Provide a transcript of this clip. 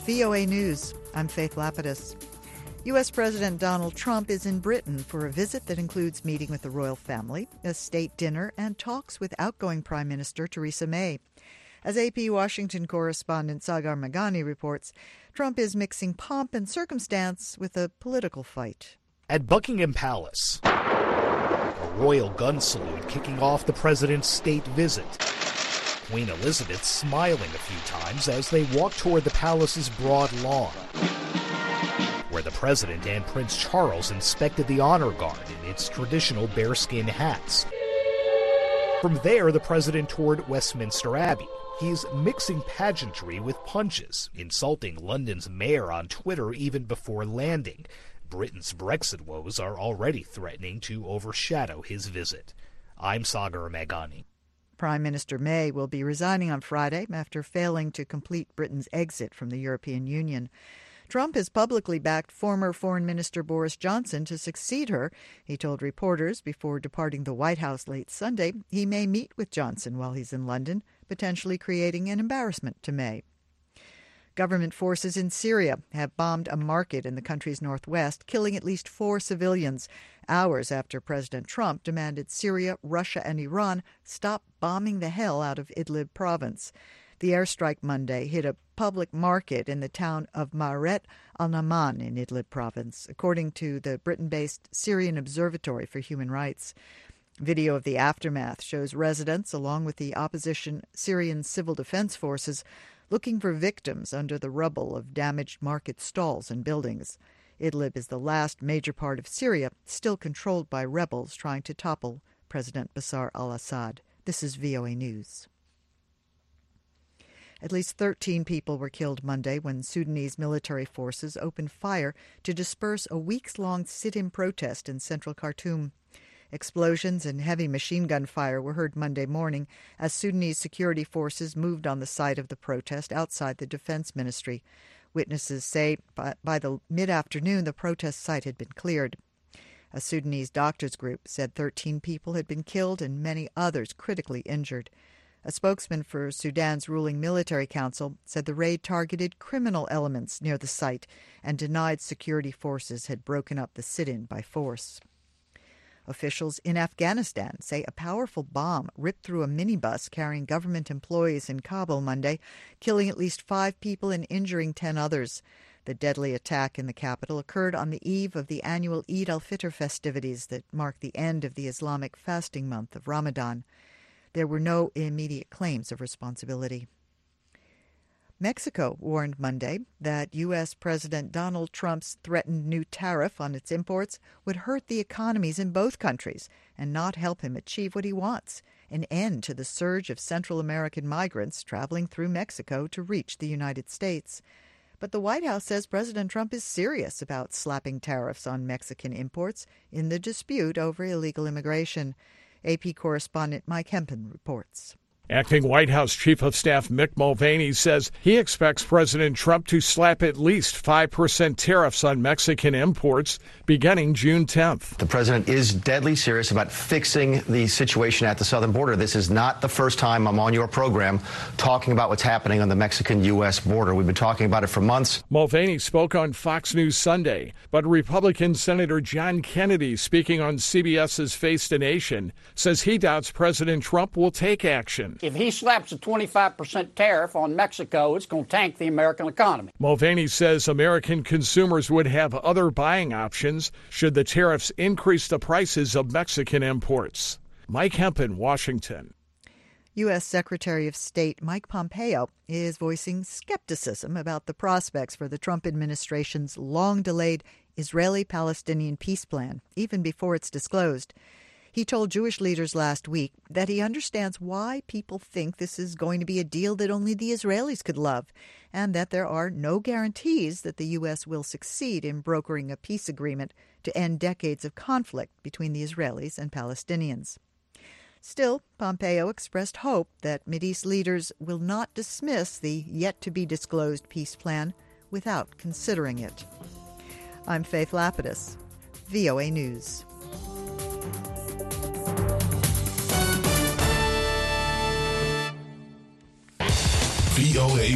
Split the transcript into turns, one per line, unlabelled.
VOA News. I'm Faith Lapidus. U.S. President Donald Trump is in Britain for a visit that includes meeting with the royal family, a state dinner, and talks with outgoing Prime Minister Theresa May. As AP Washington correspondent Sagar Meghani reports, Trump is mixing pomp and circumstance with a political fight.
At Buckingham Palace, a royal gun salute kicking off the president's state visit. Queen Elizabeth smiling a few times as they walk toward the palace's broad lawn, where the president and Prince Charles inspected the honor guard in its traditional bearskin hats. From there, the president toured Westminster Abbey. He's mixing pageantry with punches, insulting London's mayor on Twitter even before landing. Britain's Brexit woes are already threatening to overshadow his visit. I'm Sagar Meghani.
Prime Minister May will be resigning on Friday after failing to complete Britain's exit from the European Union. Trump has publicly backed former Foreign Minister Boris Johnson to succeed her. He told reporters before departing the White House late Sunday he may meet with Johnson while he's in London, potentially creating an embarrassment to May. Government forces in Syria have bombed a market in the country's northwest, killing at least 4 civilians, hours after President Trump demanded Syria, Russia, and Iran stop bombing the hell out of Idlib province. The airstrike Monday hit a public market in the town of Ma'aret al-Naman in Idlib province, according to the Britain-based Syrian Observatory for Human Rights. Video of the aftermath shows residents, along with the opposition Syrian Civil Defense Forces, looking for victims under the rubble of damaged market stalls and buildings. Idlib is the last major part of Syria still controlled by rebels trying to topple President Bashar al-Assad. This is VOA News. At least 13 people were killed Monday when Sudanese military forces opened fire to disperse a weeks-long sit-in protest in central Khartoum. Explosions and heavy machine gun fire were heard Monday morning as Sudanese security forces moved on the site of the protest outside the defense ministry. Witnesses say by the mid-afternoon the protest site had been cleared. A Sudanese doctors group said 13 people had been killed and many others critically injured. A spokesman for Sudan's ruling military council said the raid targeted criminal elements near the site and denied security forces had broken up the sit-in by force. Officials in Afghanistan say a powerful bomb ripped through a minibus carrying government employees in Kabul Monday, killing at least 5 people and injuring 10 others. The deadly attack in the capital occurred on the eve of the annual Eid al-Fitr festivities that mark the end of the Islamic fasting month of Ramadan. There were no immediate claims of responsibility. Mexico warned Monday that U.S. President Donald Trump's threatened new tariff on its imports would hurt the economies in both countries and not help him achieve what he wants, an end to the surge of Central American migrants traveling through Mexico to reach the United States. But the White House says President Trump is serious about slapping tariffs on Mexican imports in the dispute over illegal immigration. AP correspondent Mike Hempen reports.
Acting White House Chief of Staff Mick Mulvaney says he expects President Trump to slap at least 5% tariffs on Mexican imports beginning June 10th.
The president is deadly serious about fixing the situation at the southern border. This is not the first time I'm on your program talking about what's happening on the Mexican-U.S. border. We've been talking about it for months.
Mulvaney spoke on Fox News Sunday, but Republican Senator John Kennedy, speaking on CBS's Face the Nation, says he doubts President Trump will take action.
If he slaps a 25% tariff on Mexico, it's going to tank the American economy.
Mulvaney says American consumers would have other buying options should the tariffs increase the prices of Mexican imports. Mike Hempen, Washington.
U.S. Secretary of State Mike Pompeo is voicing skepticism about the prospects for the Trump administration's long-delayed Israeli-Palestinian peace plan, even before it's disclosed. He told Jewish leaders last week that he understands why people think this is going to be a deal that only the Israelis could love, and that there are no guarantees that the U.S. will succeed in brokering a peace agreement to end decades of conflict between the Israelis and Palestinians. Still, Pompeo expressed hope that Mideast leaders will not dismiss the yet-to-be-disclosed peace plan without considering it. I'm Faith Lapidus, VOA News.
VOA